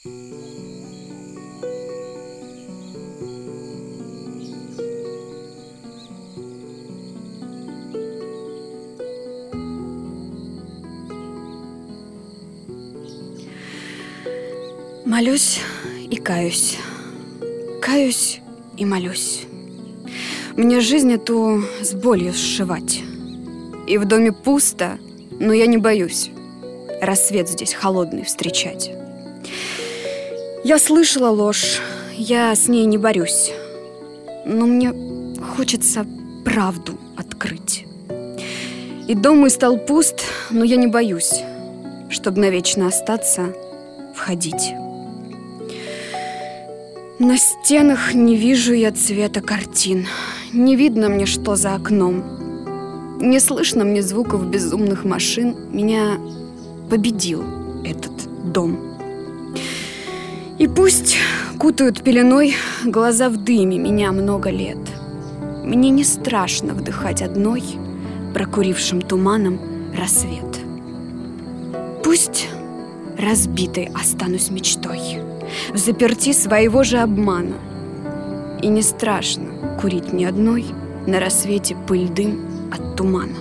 Молюсь и каюсь. Каюсь и молюсь. Мне жизнь эту с болью сшивать. И в доме пусто, но я не боюсь рассвет здесь холодный встречать. Я слышала ложь, я с ней не борюсь. Но мне хочется правду открыть. И дом мой стал пуст, но я не боюсь, чтоб навечно остаться, входить. На стенах не вижу я цвета картин. Не видно мне, что за окном. Не слышно мне звуков безумных машин. Меня победил этот дом. И пусть кутают пеленой глаза в дыме меня много лет. Мне не страшно вдыхать одной прокурившим туманом рассвет. Пусть разбитой останусь мечтой взаперти своего же обмана. И не страшно курить мне одной на рассвете пыль дым от тумана.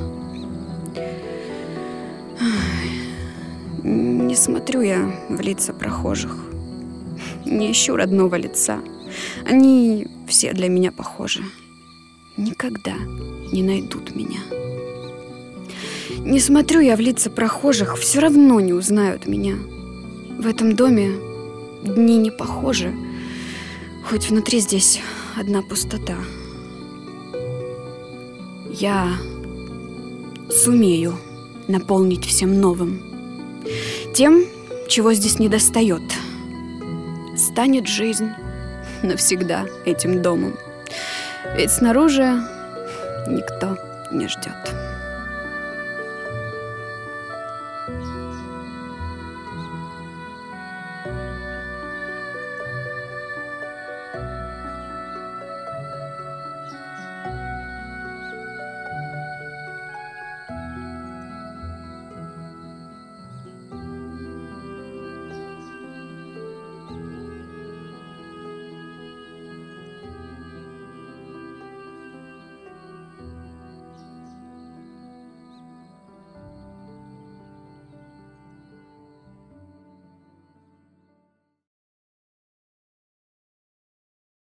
Не смотрю я в лица прохожих, не ищу родного лица. Они все для меня похожи. Никогда не найдут меня. Не смотрю я в лица прохожих, все равно не узнают меня. В этом доме дни не похожи, хоть внутри здесь одна пустота. Я сумею наполнить всем новым, тем, чего здесь недостает. Станет жизнь навсегда этим домом, ведь снаружи никто не ждет.